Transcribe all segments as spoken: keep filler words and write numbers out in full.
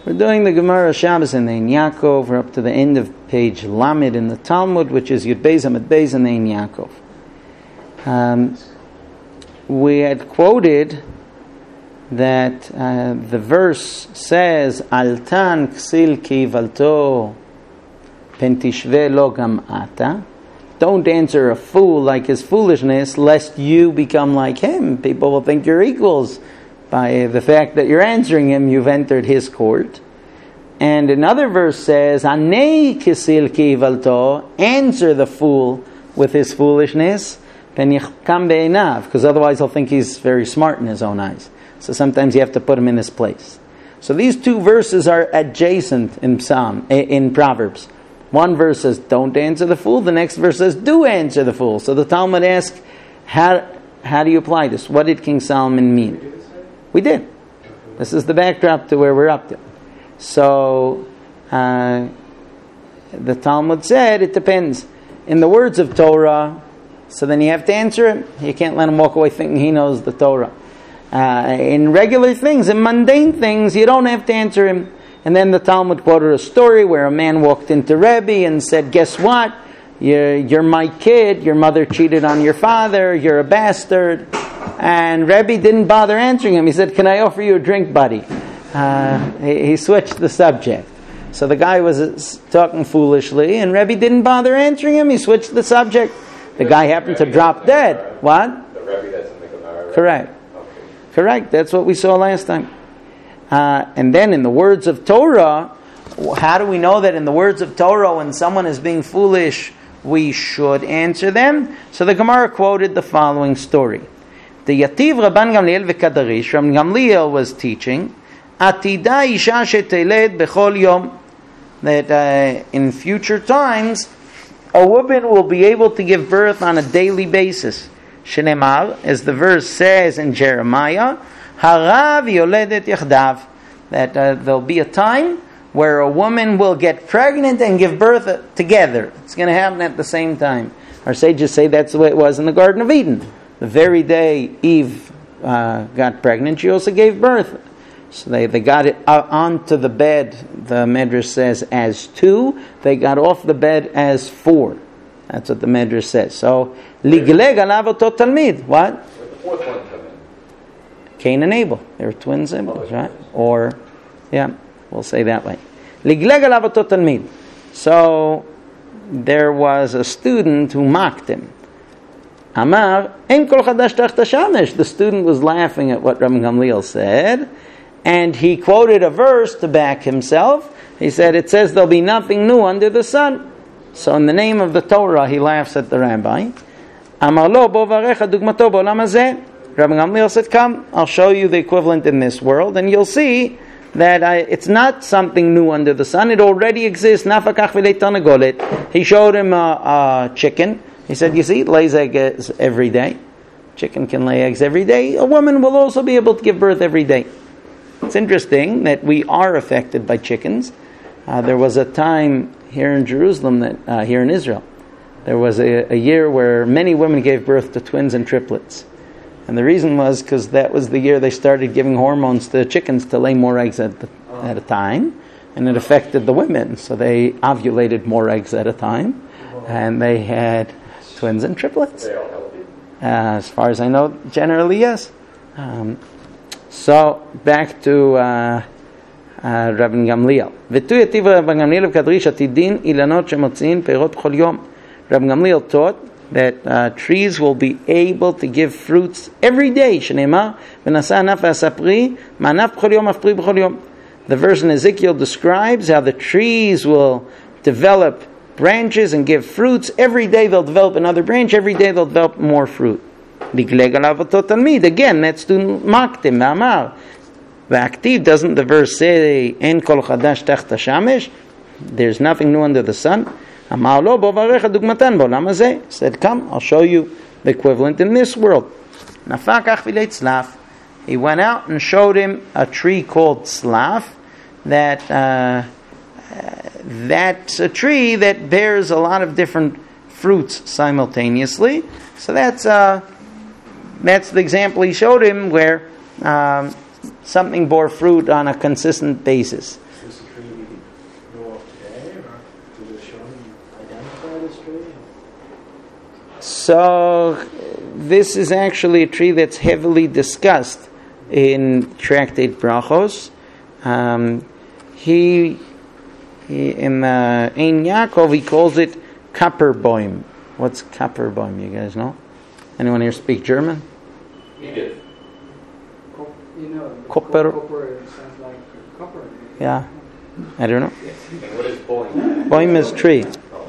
We're doing the Gemara Shabbos in the Ein Yaakov. We're up to the end of page Lamed in the Talmud, which is Yud Beis Amud Beis in the Ein Yaakov. Um, we had quoted that uh, the verse says, Altan ksil ki valto pentishve lo gam ata. Don't answer a fool like his foolishness, lest you become like him. People will think you're equals. By the fact that you're answering him, you've entered his court. And another verse says, Anei kisil ki valto, answer the fool with his foolishness, pen yichkam be'einav, because otherwise he'll think he's very smart in his own eyes. So sometimes you have to put him in his place. So these two verses are adjacent in Psalm, in Proverbs. One verse says, don't answer the fool. The next verse says, do answer the fool. So the Talmud asks, how, how do you apply this? What did King Solomon mean? We did. This is the backdrop to where we're up to. So, uh, the Talmud said, it depends. In the words of Torah, so then you have to answer him. You can't let him walk away thinking he knows the Torah. Uh, in regular things, in mundane things, you don't have to answer him. And then the Talmud quoted a story where a man walked into Rebbe and said, guess what? You're, you're my kid. Your mother cheated on your father. You're a bastard. And Rebbe didn't bother answering him. He said, can I offer you a drink, buddy? Uh, he, he switched the subject. So the guy was talking foolishly, and Rebbe didn't bother answering him. He switched the subject. The guy happened to drop dead. What? The Rebbe doesn't think about it. Correct. Okay. Correct. That's what we saw last time. Uh, and then in the words of Torah, how do we know that in the words of Torah, when someone is being foolish, we should answer them? So the Gemara quoted the following story. The Yativ Rabban Gamliel v'Kadarish, Rabban Gamliel was teaching, Atida isha sheteled bechol yom, that uh, in future times, a woman will be able to give birth on a daily basis. Shenemar, as the verse says in Jeremiah, Harav yoledet yachdav, that uh, there'll be a time where a woman will get pregnant and give birth together. It's going to happen at the same time. Our sages say that's the way it was in the Garden of Eden. The very day Eve uh, got pregnant, she also gave birth. So they, they got it uh, onto the bed, the Medrash says, as two. They got off the bed as four. That's what the Medrash says. So, ligleg alav oto talmid. What? The fourth one come in. Cain and Abel. They were twin siblings, right? Or, yeah, we'll say that way. Ligleg alav oto talmid. So, there was a student who mocked him. Amar, ein kol chadash tacht hashamesh. The student was laughing at what Rabban Gamliel said, and he quoted a verse to back himself. He said, it says there'll be nothing new under the sun. So in the name of the Torah, he laughs at the rabbi. Amar lo bo varecha dugmato b'olam hazeh. Rabban Gamliel said, come, I'll show you the equivalent in this world, and you'll see that I, it's not something new under the sun. It already exists. Nafakach v'lei tanagolet. He showed him a, a chicken. He said, you see, it lays eggs every day. Chicken can lay eggs every day. A woman will also be able to give birth every day. It's interesting that we are affected by chickens. Uh, there was a time here in Jerusalem, that uh, here in Israel, there was a, a year where many women gave birth to twins and triplets. And the reason was because that was the year they started giving hormones to chickens to lay more eggs at, the, at a time. And it affected the women. So they ovulated more eggs at a time. And they had twins and triplets. They all healthy? Uh, as far as I know, generally yes. Um, so back to uh, uh, Rabban Gamliel. V'tu yativ Rabban Gamliel v'kadrish atidin ilanot shemotziin peirot b'chol yom. Rabban Gamliel taught that uh, trees will be able to give fruits every day. Shneimar v'nasa anaf v'asapri ma'anaf b'chol yom afpri b'chol yom. The verse in Ezekiel describes how the trees will develop branches and give fruits. Every day they'll develop another branch. Every day they'll develop more fruit. Again, that student mocked him. V'aktiv, doesn't the verse say, En kol chadash tacht hashamesh? There's nothing new under the sun. Amar lo bo varecha dugmatan b'olam hazeh. Said, come, I'll show you the equivalent in this world. Nafakach v'lei tzlaf. He went out and showed him a tree called tzlaf, that uh, uh, that's a tree that bears a lot of different fruits simultaneously. So that's uh, that's the example he showed him, where um, something bore fruit on a consistent basis. So this is actually a tree that's heavily discussed in Tractate Brachos. Um, he, he in uh, Ein Yaakov he calls it Kapperbaum. What's Kapperbaum? You guys know? Anyone here speak German? Edith. You know, Copper. Copper sounds like copper. Yeah, I don't know. And what is Boeing? Boim is tree.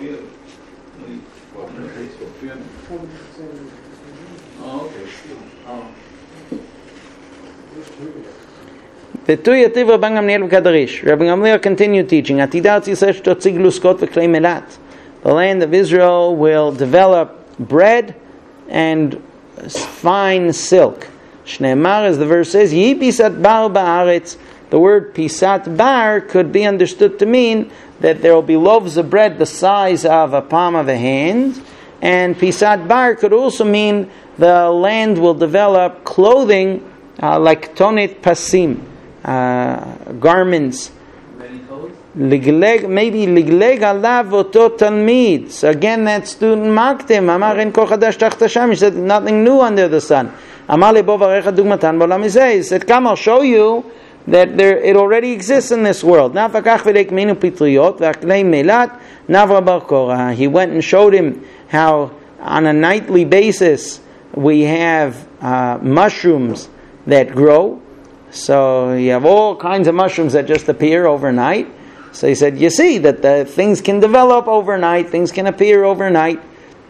The Tuya Tivra Bang Gamliel Kadarish. Rabbi Gamliel continued teaching. Atidat Yisrael Shtotzig Luskot v'Klei Melat. The land of Israel will develop bread and fine silk. Shneimar, as the verse says, Yi pisat bar ba'aretz. The word pisat bar could be understood to mean that there will be loaves of bread the size of a palm of a hand, and pisat bar could also mean the land will develop clothing uh, like tonit pasim, uh, garments. Ligleg, maybe ligleg alav oto talmid. So again, that student mocked him. Amar en kol chadash tacht Hashem. He said nothing new under the sun. Amar lebo varecha dugmatan b'olam hazeh. He said, "Come, I'll show you that there it already exists in this world." Now vakach v'leik minu pitriyot v'aklei melat navra bar Korah. He went and showed him how on a nightly basis we have uh, mushrooms that grow. So you have all kinds of mushrooms that just appear overnight. So he said, you see that the things can develop overnight, things can appear overnight.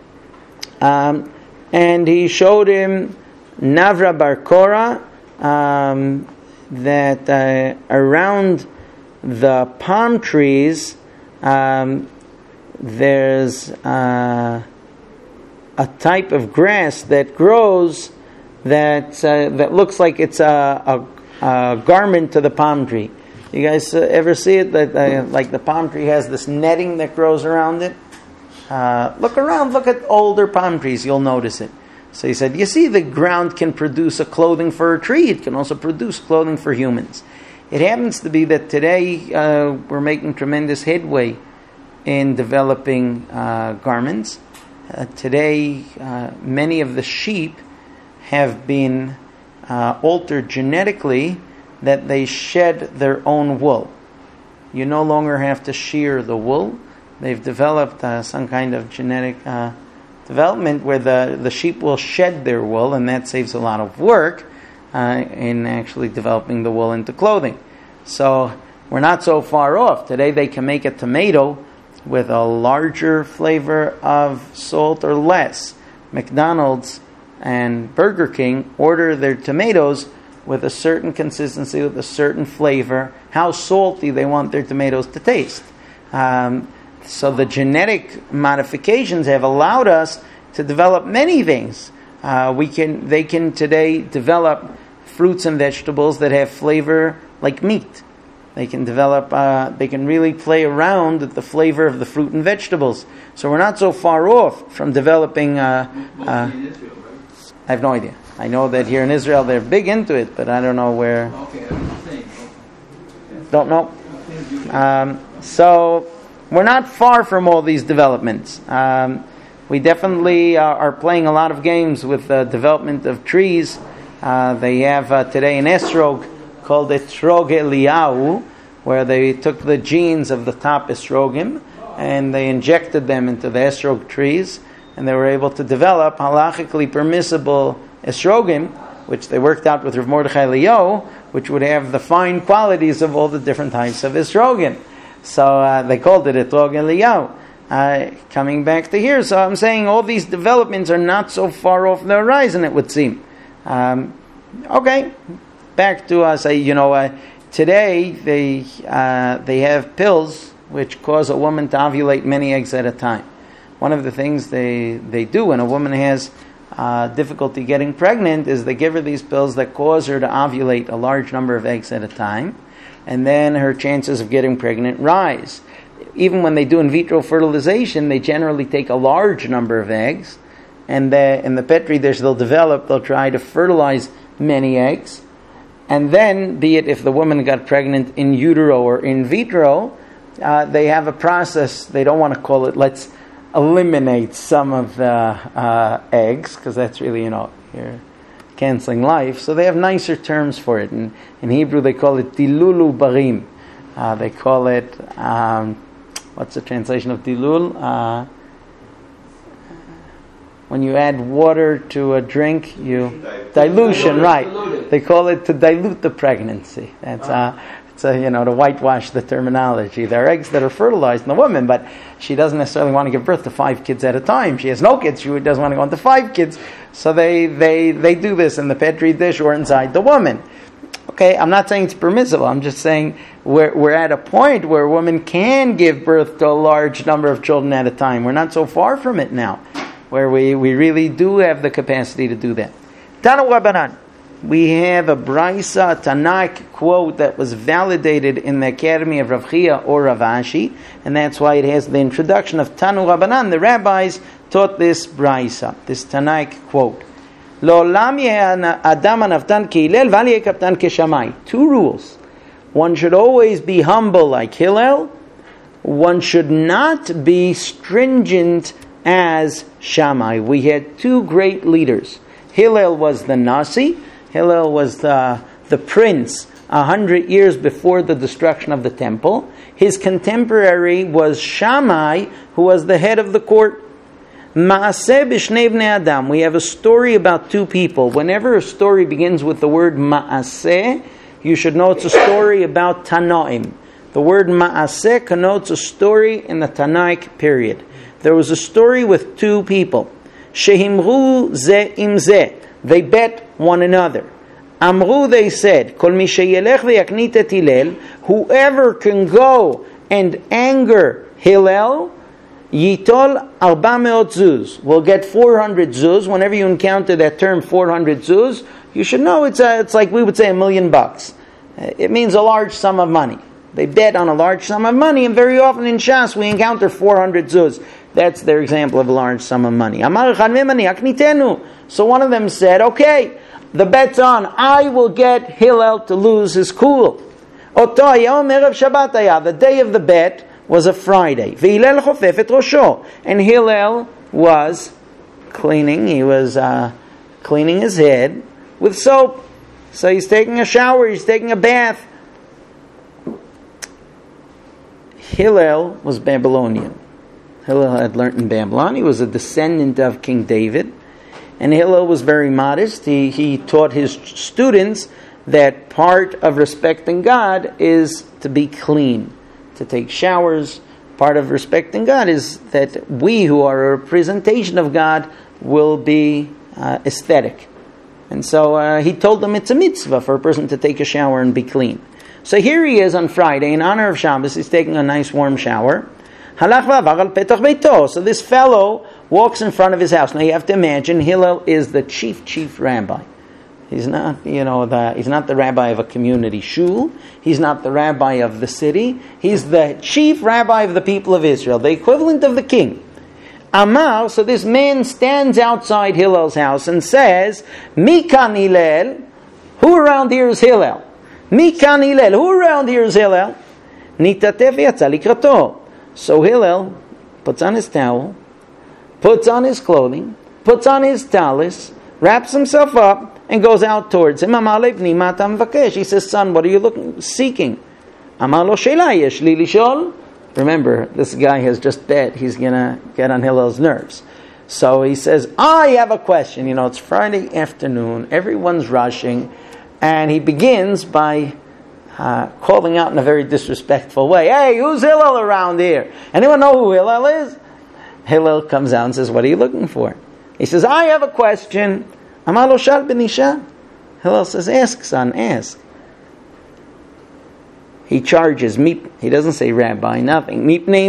Um, and he showed him Navra bar Korah, um, that uh, around the palm trees um, there's uh, a type of grass that grows that uh, that looks like it's a, a, a garment to the palm tree. You guys uh, ever see it? That uh, like the palm tree has this netting that grows around it. Uh, look around. Look at older palm trees. You'll notice it. So he said, you see, the ground can produce a clothing for a tree. It can also produce clothing for humans. It happens to be that today uh, we're making tremendous headway in developing uh, garments. Uh, today, uh, many of the sheep have been uh, altered genetically that they shed their own wool. You no longer have to shear the wool. They've developed uh, some kind of genetic uh, development where the, the sheep will shed their wool, and that saves a lot of work uh, in actually developing the wool into clothing. So we're not so far off. Today they can make a tomato with a larger flavor of salt or less. McDonald's and Burger King order their tomatoes with a certain consistency, with a certain flavor, how salty they want their tomatoes to taste. Um, so the genetic modifications have allowed us to develop many things. Uh, we can, they can today develop fruits and vegetables that have flavor like meat. They can develop, uh, they can really play around with the flavor of the fruit and vegetables. So we're not so far off from developing. Uh, uh, I have no idea. I know that here in Israel they're big into it, but I don't know where. Don't know. Um, so we're not far from all these developments. Um, we definitely uh, are playing a lot of games with the development of trees. Uh, they have uh, today an estrog called Etrog Eliyahu, where they took the genes of the top estrogim and they injected them into the estrog trees, and they were able to develop halachically permissible estrogim, which they worked out with Rav Mordechai Eliyahu, which would have the fine qualities of all the different types of estrogim. So uh, they called it Etrog Eliyahu. Uh, coming back to here, so I'm saying all these developments are not so far off the horizon, it would seem. Um, okay. Back to us, uh, you know, uh, today they uh, they have pills which cause a woman to ovulate many eggs at a time. One of the things they, they do when a woman has uh, difficulty getting pregnant is they give her these pills that cause her to ovulate a large number of eggs at a time, and then her chances of getting pregnant rise. Even when they do in vitro fertilization, they generally take a large number of eggs, and the, in the petri dish they'll develop, they'll try to fertilize many eggs. And then, be it if the woman got pregnant in utero or in vitro, uh, they have a process. They don't want to call it, let's eliminate some of the uh, eggs, because that's really, you know, you're canceling life. So they have nicer terms for it. In, in Hebrew, they call it dilulu barim. Uh, they call it, um, what's the translation of dilul? Uh, when you add water to a drink, you dilution, right? They call it to dilute the pregnancy. That's uh, it's a, you know, to whitewash the terminology. There are eggs that are fertilized in the woman, but she doesn't necessarily want to give birth to five kids at a time. She has no kids. She doesn't want to go into five kids. So they they they do this in the petri dish or inside the woman. Okay, I'm not saying it's permissible. I'm just saying we're we're at a point where a woman can give birth to a large number of children at a time. We're not so far from it now, where we, we really do have the capacity to do that. Tanu Rabbanan. We have a Braisa Tanakh quote that was validated in the Academy of Rav Chia or Rav Ashi, and that's why it has the introduction of Tanu Rabbanan. The rabbis taught this Braisa, this Tanakh quote. Lo'olam yeh adam anavtan k'Hillel v'al yeh kaptan k'Shamai. Two rules. One should always be humble like Hillel. One should not be stringent as Shammai. We had two great leaders. Hillel was the Nasi. Hillel was the, the prince a hundred years before the destruction of the temple. His contemporary was Shammai, who was the head of the court. Ma'aseh b'shnei bnei Adam. We have a story about two people. Whenever a story begins with the word Ma'aseh, you should know it's a story about Tanoim. The word Ma'aseh connotes a story in the Tanaic period. There was a story with two people. Shehimru ze im ze. They bet one another. Amru, they said, Kol mi sheyelech v'yaknit et Hillel. Whoever can go and anger Hillel, Yitol arba meot zuz, will get four hundred zuz. Whenever you encounter that term four hundred zuz, you should know it's a, it's like we would say a million bucks. It means a large sum of money. They bet on a large sum of money, and very often in Shas we encounter four hundred zuz. That's their example of a large sum of money. So one of them said, okay, the bet's on. I will get Hillel to lose his cool. The day of the bet was a Friday. And Hillel was cleaning, he was uh, cleaning his head with soap. So he's taking a shower, he's taking a bath. Hillel was Babylonian. Hillel had learnt in Babylon. He was a descendant of King David. And Hillel was very modest. He, he taught his students that part of respecting God is to be clean, to take showers. Part of respecting God is that we who are a representation of God will be uh, aesthetic. And so uh, he told them it's a mitzvah for a person to take a shower and be clean. So here he is on Friday, in honor of Shabbos, he's taking a nice warm shower. So this fellow walks in front of his house. Now you have to imagine, Hillel is the chief, chief rabbi. He's not, you know, the, he's not the rabbi of a community shul. He's not the rabbi of the city. He's the chief rabbi of the people of Israel, the equivalent of the king. Amar, so this man stands outside Hillel's house and says, Mikan Hillel, who around here is Hillel? Mikan Hillel, who around here is Hillel? Nitatef yatza likrato. So Hillel puts on his towel, puts on his clothing, puts on his talis, wraps himself up, and goes out towards him. He says, son, what are you looking, seeking? Remember, this guy has just dead. He's going to get on Hillel's nerves. So he says, I have a question. You know, it's Friday afternoon. Everyone's rushing. And he begins by uh, calling out in a very disrespectful way. Hey, who's Hillel around here? Anyone know who Hillel is? Hillel comes out and says, what are you looking for? He says, I have a question. Amar lo shal b'nisha. Hillel says, ask, son, ask. He charges, he doesn't say rabbi, nothing.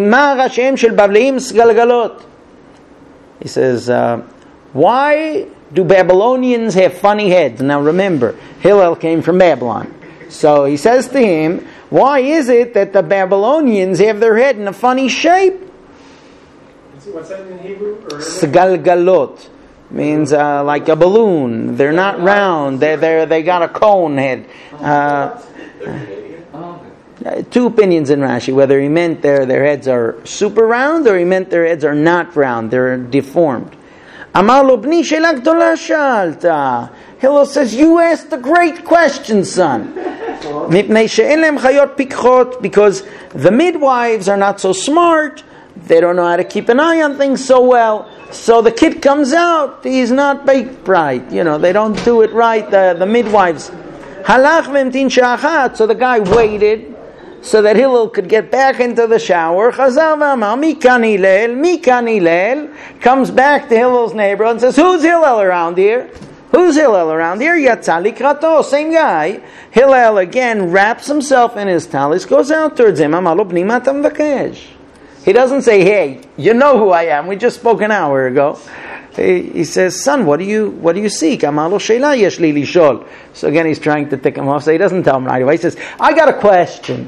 He says, uh, why do Babylonians have funny heads? Now remember, Hillel came from Babylon. So he says to him, why is it that the Babylonians have their head in a funny shape? What's that in Hebrew? Sgalgalot. Means uh, like a balloon. They're not round. They they they got a cone head. Uh, Uh, two opinions in Rashi, whether he meant their, their heads are super round or he meant their heads are not round, they're deformed. Amar lo bni she'ela gdola shalta. Hillel says, you asked a great question, son. Mipnei she'en lehem chayot pikchot, because the midwives are not so smart, they don't know how to keep an eye on things so well. So the kid comes out, he's not baked right. You know, they don't do it right, the, the midwives. Halach v'emtin sha'achat. So the guy waited so that Hillel could get back into the shower. Chazar v'amar, mikan Hillel, mikan Hillel. Comes back to Hillel's neighborhood and says, who's Hillel around here? Who's Hillel around here? Yatza likrato, same guy. Hillel again wraps himself in his talis, goes out towards him. Amar lo bni ma ta mevakesh. He doesn't say, hey, you know who I am. We just spoke an hour ago. He, he says, son, what do you what do you seek? Amar lo sheila yesh li lishol. So again, he's trying to tick him off. So he doesn't tell him right away. He says, I got a question.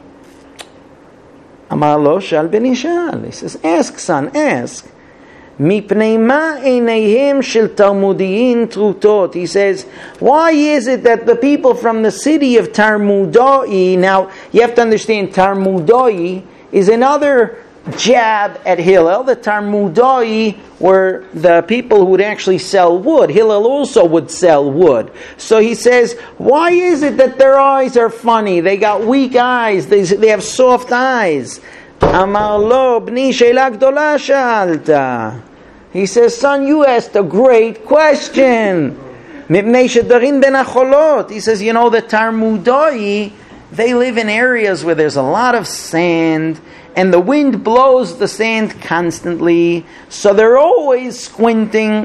Amar lo shal ben ishal. He says, ask, son, ask. Mipnei ma einayim shel Talmudiyin trutot. He says, why is it that the people from the city of Tarmudai, now you have to understand, Tarmudai is another jab at Hillel. The Tarmudai were the people who would actually sell wood. Hillel also would sell wood. So he says, why is it that their eyes are funny? They got weak eyes. They, they have soft eyes. Amar lo bni she'ela gdola sha'alta. He says, son, you asked a great question. Mipnei shedarin ben acholot. He says, you know, the Tarmudai, they live in areas where there's a lot of sand, and the wind blows the sand constantly, so they're always squinting.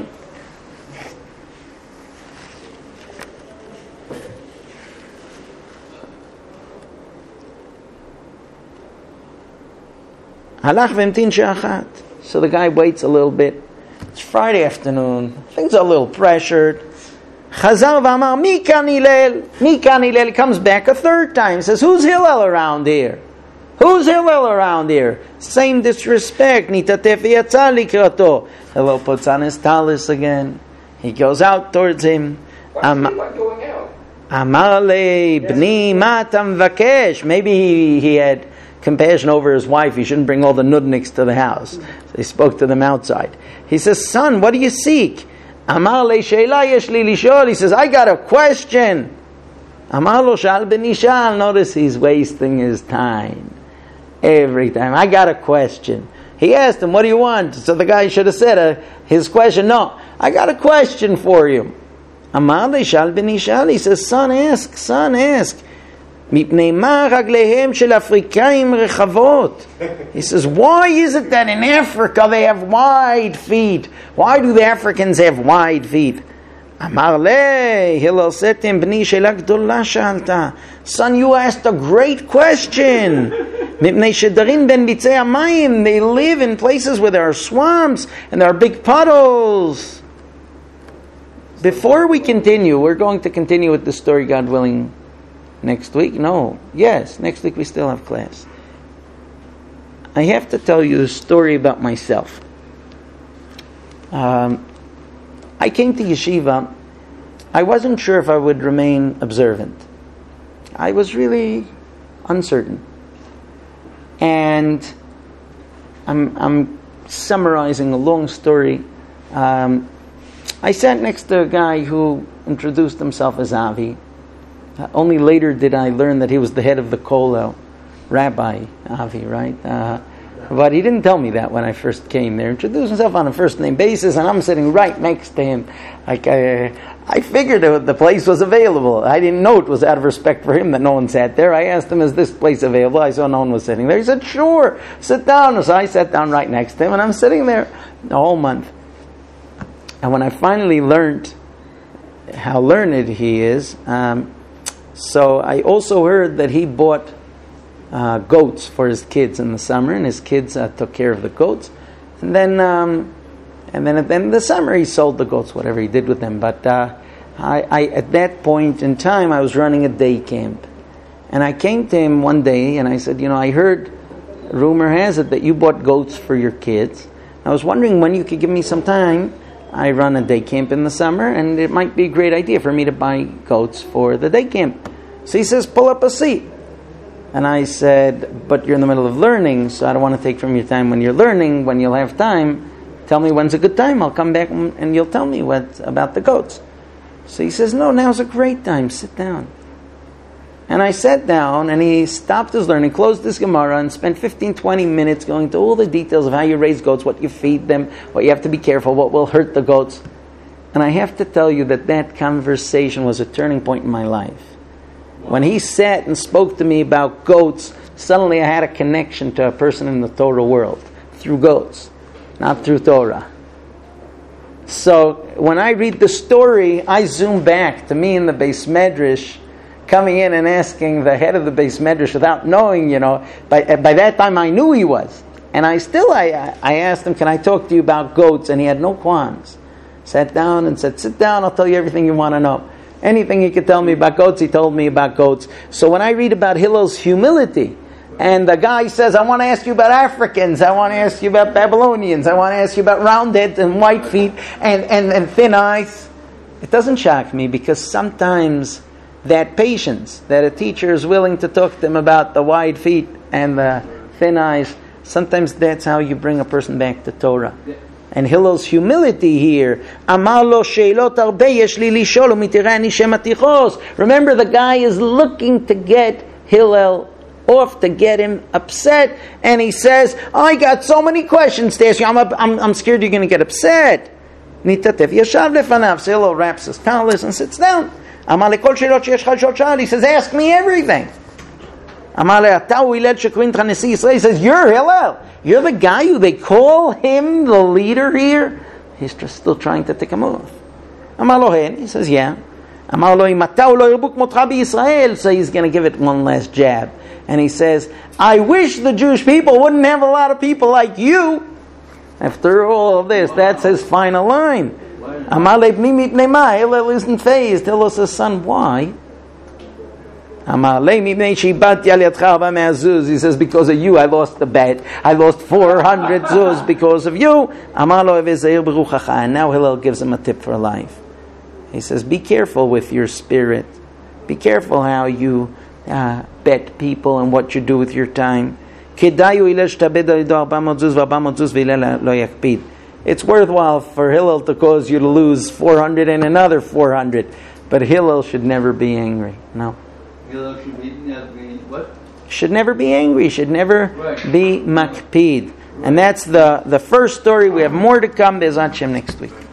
Halach v'emtin she'achat. So the guy waits a little bit. It's Friday afternoon. Things are a little pressured. Chazar v'amar, mikan Hillel, mikan Hillel. He comes back a third time. Says, who's Hillel around here? Who's Hillel around here? Same disrespect. Nitatef yatza likrato. Hillel puts on his talis again. He goes out towards him. Why is he not going out? Amar le bni ma ta mevakesh. Maybe he, he had compassion over his wife. He shouldn't bring all the nudniks to the house. So he spoke to them outside. He says, son, what do you seek? Amar le sheila yesh li lishol. He says, I got a question. Amar lo shal ben ishal. Notice he's wasting his time. Every time. I got a question. He asked him, what do you want? So the guy should have said uh, his question. No, I got a question for you. Amar le shal ben ishal. He says, son, ask, son, ask. Mipnei ma raglehem shel Afrikaim rechavot. He says, why is it that in Africa they have wide feet? Why do the Africans have wide feet? Amar le, Hillel said to him, bni she'ela gdola sha'alta. Son, you asked a great question. Mipnei shedarin ben bitzei hamayim. They live in places where there are swamps and there are big puddles. Before we continue, we're going to continue with the story, God willing, next week? No. Yes, next week we still have class. I have to tell you a story about myself. Um, I came to yeshiva. I wasn't sure if I would remain observant. I was really uncertain. And I'm, I'm summarizing a long story. Um, I sat next to a guy who introduced himself as Avi. Uh, only later did I learn that he was the head of the Kollel, Rabbi Avi, right? Uh, but he didn't tell me that when I first came there. He introduced himself on a first name basis, and I'm sitting right next to him. Like I, I figured that the place was available. I didn't know it was out of respect for him that no one sat there. I asked him, is this place available? I saw no one was sitting there. He said, sure, sit down. So I sat down right next to him, and I'm sitting there the whole month. And when I finally learned how learned he is, um, so I also heard that he bought uh, goats for his kids in the summer, and his kids uh, took care of the goats. And then, um, and then at the end of the summer, he sold the goats, whatever he did with them. But uh, I, I, at that point in time, I was running a day camp, and I came to him one day, and I said, you know, I heard, rumor has it that you bought goats for your kids. I was wondering when you could give me some time. I run a day camp in the summer, and it might be a great idea for me to buy goats for the day camp. So he says, pull up a seat. And I said, but you're in the middle of learning, so I don't want to take from your time when you're learning. When you'll have time, tell me when's a good time. I'll come back and you'll tell me what about the goats. So he says, no, now's a great time. Sit down. And I sat down, and he stopped his learning, closed his Gemara, and spent fifteen, twenty minutes going into all the details of how you raise goats, what you feed them, what you have to be careful, what will hurt the goats. And I have to tell you that that conversation was a turning point in my life. When he sat and spoke to me about goats, suddenly I had a connection to a person in the Torah world through goats, not through Torah. So when I read the story, I zoom back to me in the Beis Medrash, coming in and asking the head of the Beis Medrash without knowing, you know, by, by that time I knew he was. And I still, I, I asked him, can I talk to you about goats? And he had no qualms. Sat down and said, sit down, I'll tell you everything you want to know. Anything he could tell me about goats, he told me about goats. So when I read about Hillel's humility, and the guy says, I want to ask you about Africans, I want to ask you about Babylonians, I want to ask you about round heads and white feet and, and, and thin eyes, it doesn't shock me, because sometimes that patience, that a teacher is willing to talk to them about the wide feet and the thin eyes, sometimes that's how you bring a person back to Torah. And Hillel's humility here, Amar lo sheilot arbe yesh li lishol umitirani shem atichos. Remember, the guy is looking to get Hillel off, to get him upset, and he says, I got so many questions to ask you, I'm, I'm, I'm scared you're going to get upset. Nitatef yashav lefanav. So Hillel wraps his tallis and sits down. Amar lekol sheilot sheyesh chal shal. He says, ask me everything. Amar le'atau Hillel shekwin Nesi Yisrael. He says, you're Hillel. You're the guy who they call him the leader here? He's just still trying to take him off. Amar lo hen. He says, yeah. Amar lo imatau lo yirbuk motcha b'Yisrael. So he's going to give it one last jab. And he says, I wish the Jewish people wouldn't have a lot of people like you. After all of this, that's his final line. Amar le b'ni mipnei ma. Hillel isn't phased. Hillel says, son, why? He says, because of you I lost the bet. I lost four hundred zuz because of you. And now Hillel gives him a tip for life. He says, be careful with your spirit. Be careful how you uh, bet people and what you do with your time. It's worthwhile for Hillel to cause you to lose four hundred and another four hundred. But Hillel should never be angry. No. Hillel should be, what? Should never be angry. Should never right. be makpid. And that's the, the first story. We have more to come. Be'ezrat Hashem next week.